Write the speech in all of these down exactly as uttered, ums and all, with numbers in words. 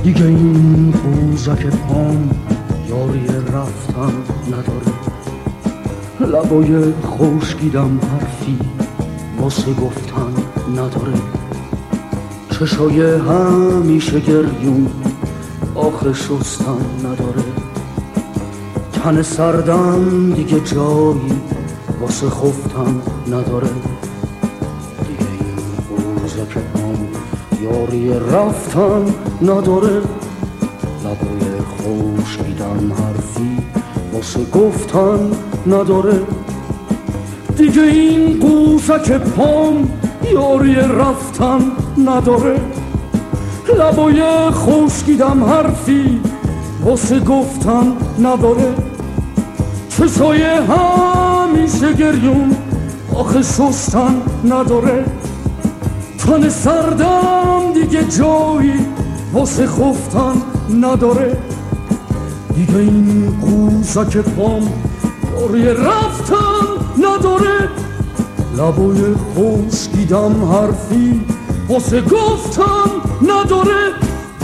دیگه این قوزک پام یاری رفتن نداره، لبای خشکیدم حرفی واسه گفتن نداره، چشای همیشه گریون آخه شستن نداره، تن سردم دیگه جایی واسه خفتن نداره، دیگه این قوزک پام یاری رفتن نداره، لبای خشکیدم حرفی واسه گفتن نداره، دیگه این قوزک پام یاری رفتن نداره، لبای خشکیدم حرفی واسه گفتن نداره، چشای همیشه گریون آخه شستن نداره، تن سردم دیگه جایی واسه خفتن نداره، دیگه این قوزک پام یاری رفتن نداره، لبای خشکیدم حرفی واسه گفتن نداره.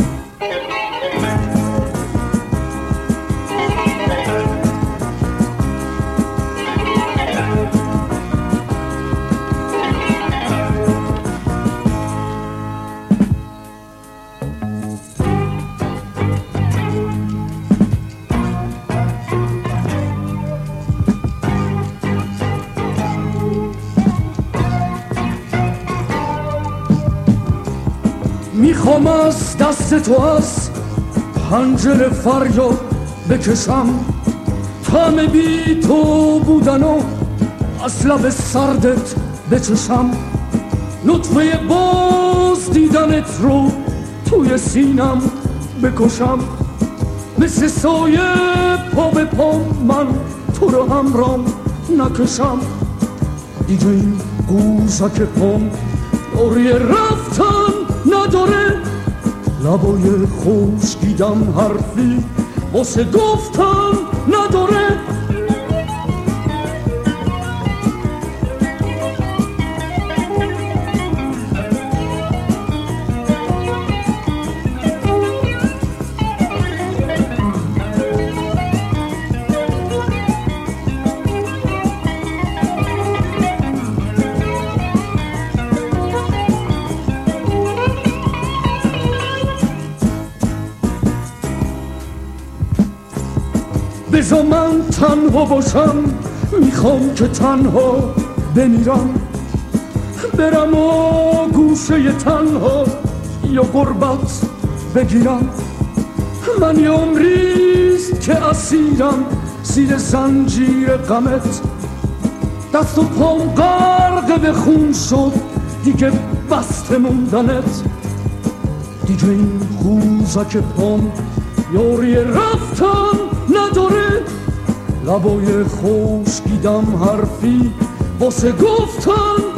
میخوام از دست تو از پنجره فریاد بکشم، طعم بی تو بودن و از لب سردت بچشم، نطفه باز دیدنت رو توی سینم بکشم، مثل سایه پا به پا من تو رو همرام نکشم، دیگه این قوزک پام یاری رفتن نداره، لبای خشکیدم حرفی واسه گفتن نداره، بذار من تنها باشم، میخوام که تنها بمیرم، برم و گوشه تنها یا غربت بگیرم، من یه عمریست که اسیرم زیر زنجیر غمت، دست و پام غرق به خون شد دیگه بسته موندنت، دیگه این قوزک پام یاری رفتن نداره، لبای خشکیدم حرفی واسه گفتن